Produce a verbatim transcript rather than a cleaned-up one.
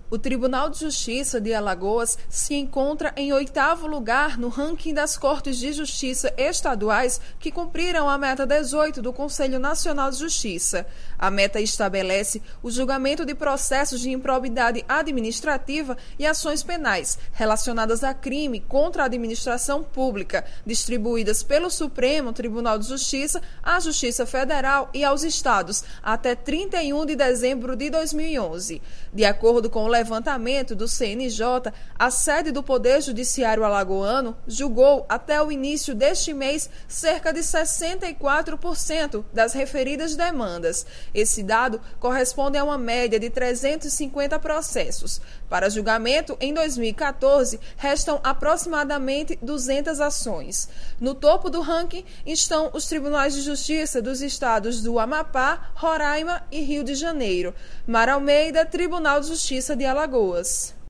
O Tribunal de Justiça de Alagoas se encontra em oitavo lugar no ranking das Cortes de Justiça estaduais que cumpriram a meta dezoito do Conselho Nacional de Justiça. A meta estabelece o julgamento de processos de improbidade administrativa e ações penais relacionadas a crime contra a administração pública, distribuídas pelo Supremo Tribunal de Justiça à Justiça Federal e aos estados até trinta e um de dezembro de dois mil e onze. De acordo com o levantamento do C N J, a sede do Poder Judiciário alagoano julgou até o início deste mês cerca de sessenta e quatro por cento das referidas demandas. Esse dado corresponde a uma média de trezentos e cinquenta processos. Para julgamento, em dois mil e quatorze, restam aproximadamente duzentas ações. No topo do ranking estão os tribunais de justiça dos estados do Amapá, Roraima e Rio de Janeiro. Mara Almeida, Tribunal de Justiça de Alagoas.